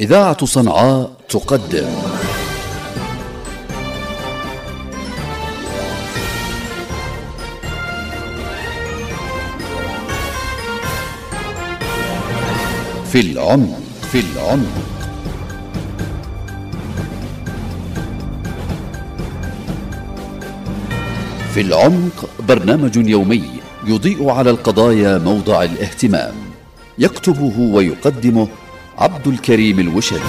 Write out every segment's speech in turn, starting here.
إذاعة صنعاء تقدم في العمق. في العمق برنامج يومي يضيء على القضايا موضع الاهتمام، يكتبه ويقدمه عبد الكريم الوشري.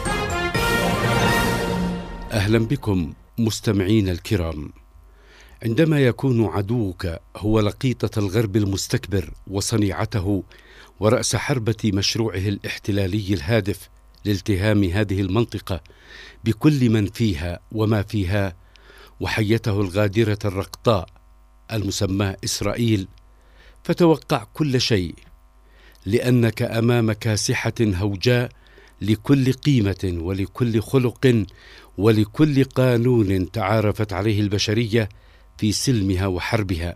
أهلا بكم مستمعين الكرام. عندما يكون عدوك هو لقيطة الغرب المستكبر وصنيعته ورأس حربة مشروعه الاحتلالي الهادف لالتهام هذه المنطقة بكل من فيها وما فيها، وحيته الغادرة الرقطاء المسماة إسرائيل، فتوقع كل شيء، لأنك أمام كاسحة هوجاء لكل قيمة ولكل خلق ولكل قانون تعارفت عليه البشرية في سلمها وحربها.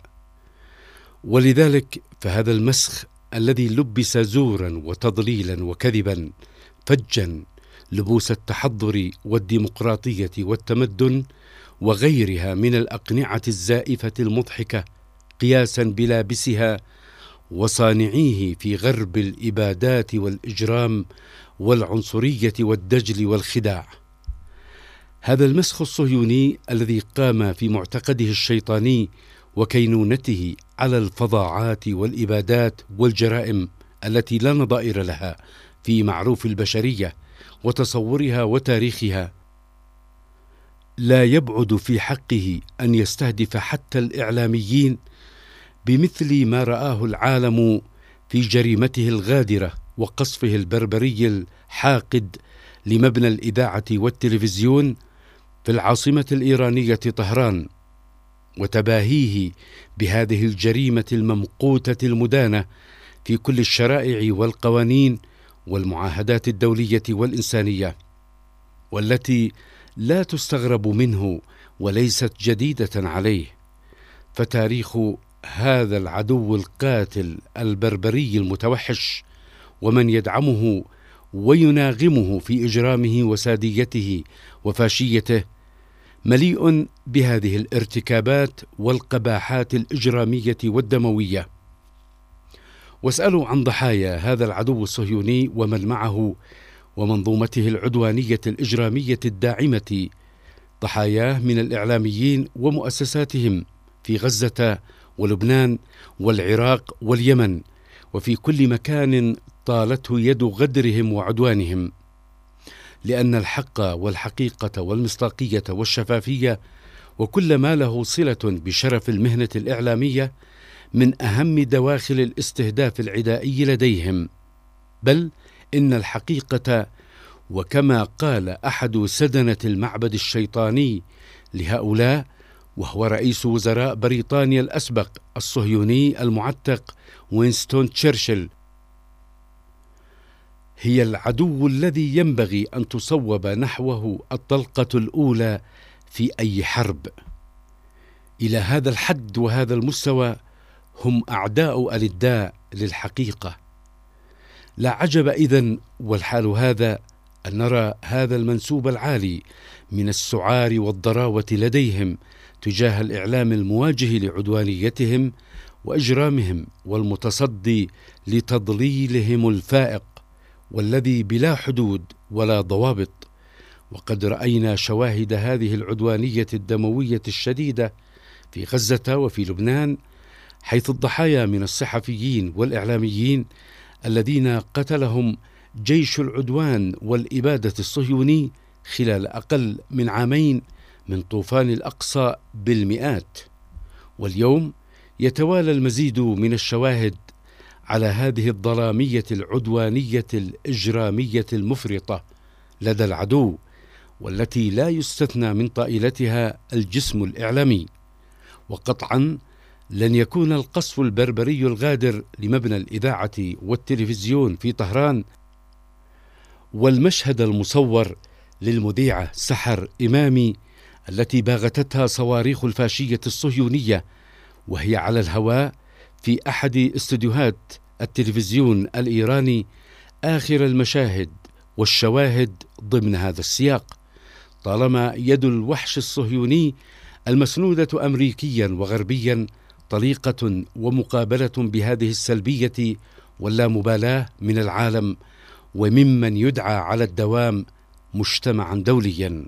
ولذلك فهذا المسخ الذي لبس زورا وتضليلا وكذبا فجا لبوس التحضر والديمقراطية والتمدن وغيرها من الأقنعة الزائفة المضحكة قياسا بلابسها وصانعيه في غرب الإبادات والإجرام والعنصرية والدجل والخداع. هذا المسخ الصهيوني الذي قام في معتقده الشيطاني وكينونته على الفظاعات والإبادات والجرائم التي لا نظائر لها في معروف البشرية وتصورها وتاريخها، لا يبعد في حقه أن يستهدف حتى الإعلاميين بمثل ما رآه العالم في جريمته الغادرة وقصفه البربري الحاقد لمبنى الإذاعة والتلفزيون في العاصمة الإيرانية طهران، وتباهيه بهذه الجريمة الممقوتة المدانة في كل الشرائع والقوانين والمعاهدات الدولية والإنسانية، والتي لا تستغرب منه وليست جديدة عليه. فتاريخ هذا العدو القاتل البربري المتوحش ومن يدعمه ويناغمه في إجرامه وساديته وفاشيته مليء بهذه الارتكابات والقباحات الإجرامية والدموية. واسألوا عن ضحايا هذا العدو الصهيوني ومن معه ومنظومته العدوانية الإجرامية الداعمة، ضحاياه من الإعلاميين ومؤسساتهم في غزة ولبنان والعراق واليمن وفي كل مكان طالته يد غدرهم وعدوانهم، لأن الحق والحقيقة والمصداقية والشفافية وكل ما له صلة بشرف المهنة الإعلامية من أهم دواخل الاستهداف العدائي لديهم. بل إن الحقيقة، وكما قال أحد سدنة المعبد الشيطاني لهؤلاء وهو رئيس وزراء بريطانيا الأسبق الصهيوني المعتق وينستون تشرشل، هي العدو الذي ينبغي أن تصوب نحوه الطلقة الأولى في أي حرب. إلى هذا الحد وهذا المستوى هم أعداء ألداء للحقيقة. لا عجب إذن والحال هذا أن نرى هذا المنسوب العالي من السعار والضراوة لديهم تجاه الإعلام المواجه لعدوانيتهم وإجرامهم والمتصدي لتضليلهم الفائق والذي بلا حدود ولا ضوابط. وقد رأينا شواهد هذه العدوانية الدموية الشديدة في غزة وفي لبنان، حيث الضحايا من الصحفيين والإعلاميين الذين قتلهم جيش العدوان والإبادة الصهيوني خلال أقل من عامين من طوفان الأقصى بالمئات. واليوم يتوالى المزيد من الشواهد على هذه الظلامية العدوانية الإجرامية المفرطة لدى العدو، والتي لا يستثنى من طائلتها الجسم الإعلامي. وقطعا لن يكون القصف البربري الغادر لمبنى الإذاعة والتلفزيون في طهران والمشهد المصور للمذيعة سحر إمامي التي باغتتها صواريخ الفاشية الصهيونية وهي على الهواء في أحد استديوهات التلفزيون الإيراني آخر المشاهد والشواهد ضمن هذا السياق، طالما يد الوحش الصهيوني المسنودة أمريكيا وغربيا طليقة ومقابلة بهذه السلبية واللامبالاة من العالم وممن يدعى على الدوام مجتمعا دوليا.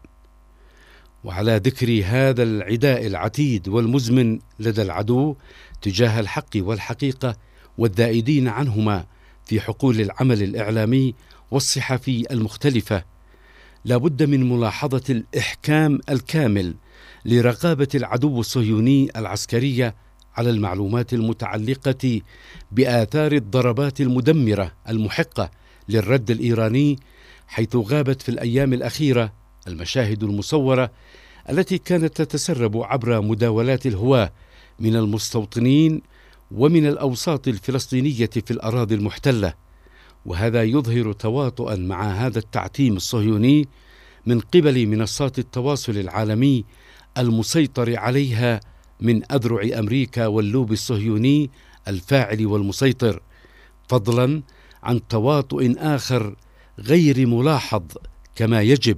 وعلى ذكر هذا العداء العتيد والمزمن لدى العدو تجاه الحق والحقيقة والذائدين عنهما في حقول العمل الإعلامي والصحفي المختلفة، لا بد من ملاحظة الإحكام الكامل لرقابة العدو الصهيوني العسكرية على المعلومات المتعلقة بآثار الضربات المدمرة المحقة للرد الإيراني، حيث غابت في الأيام الأخيرة المشاهد المصورة التي كانت تتسرب عبر مداولات الهواة من المستوطنين ومن الأوساط الفلسطينية في الأراضي المحتلة، وهذا يظهر تواطؤا مع هذا التعتيم الصهيوني من قبل منصات التواصل العالمي المسيطر عليها من أذرع أمريكا واللوبي الصهيوني الفاعل والمسيطر، فضلا عن تواطؤ آخر غير ملاحظ كما يجب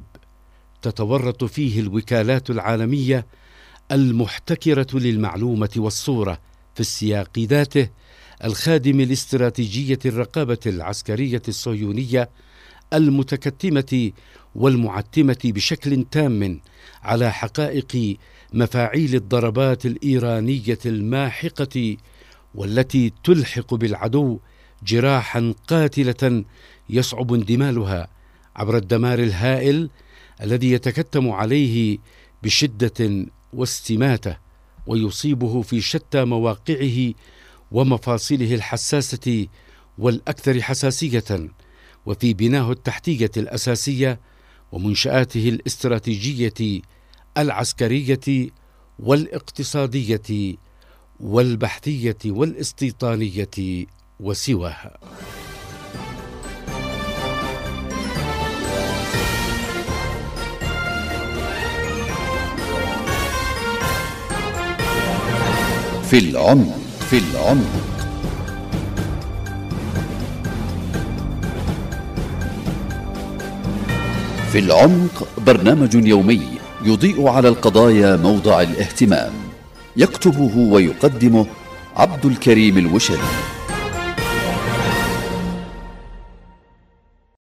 تتورط فيه الوكالات العالمية المحتكرة للمعلومة والصورة في السياق ذاته الخادم لاستراتيجية الرقابة العسكرية الصهيونية المتكتمة والمعتمة بشكل تام على حقائق مفاعيل الضربات الإيرانية الماحقة، والتي تلحق بالعدو جراحا قاتلة يصعب اندمالها عبر الدمار الهائل الذي يتكتم عليه بشدة واستماتة ويصيبه في شتى مواقعه ومفاصله الحساسة والأكثر حساسية، وفي بناه التحتية الأساسية ومنشآته الاستراتيجية العسكرية والاقتصادية والبحثية والاستيطانية وسواها. في العمق. في العمق. في العمق برنامج يومي يضيء على القضايا موضع الاهتمام، يكتبه ويقدمه عبد الكريم الوشلي.